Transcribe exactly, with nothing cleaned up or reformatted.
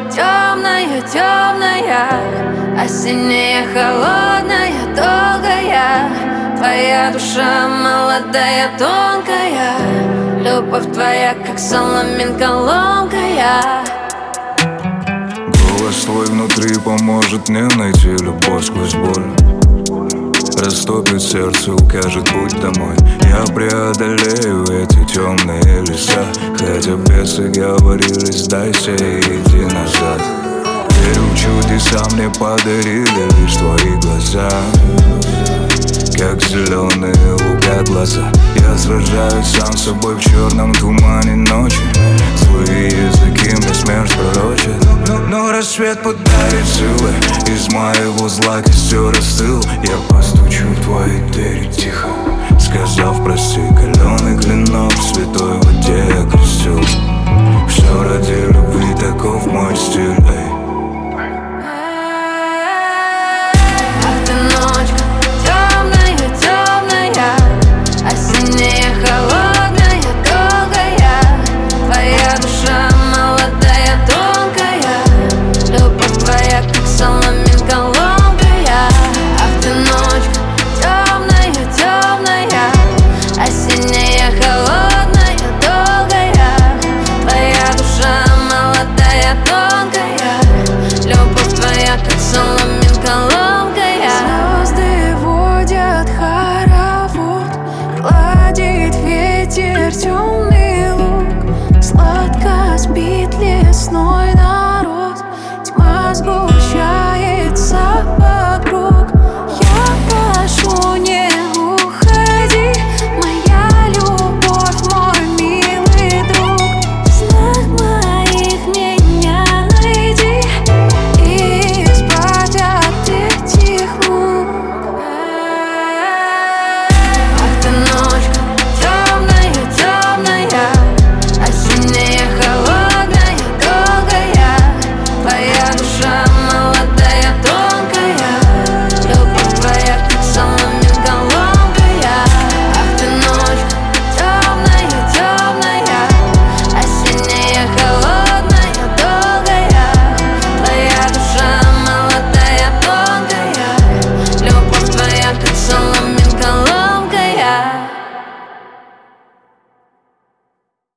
темная, темная, осенняя, холодная, долгая. Твоя душа молодая, тонкая, любовь твоя, как соломинка ломкая. Голос твой внутри поможет мне найти любовь сквозь боль. Растопит сердце, укажет путь домой. Я преодолею эти темные леса, хотя бесы говорили: сдайся и иди назад. Верю в чудеса, мне подарили лишь твои глаза, как зеленые луга глаза. Я сражаюсь сам с собой в черном тумане ночи. Злые языки мне смерть пророчат, но, но, но рассвет подарит силы. Из моего зла костер остыл. Я постучу в твои двери тихо, сказав прости. Каленый клинок в святой воде я крестил. Все ради любви, таков мой стиль, эй. Темный луг, сладко спит лесной.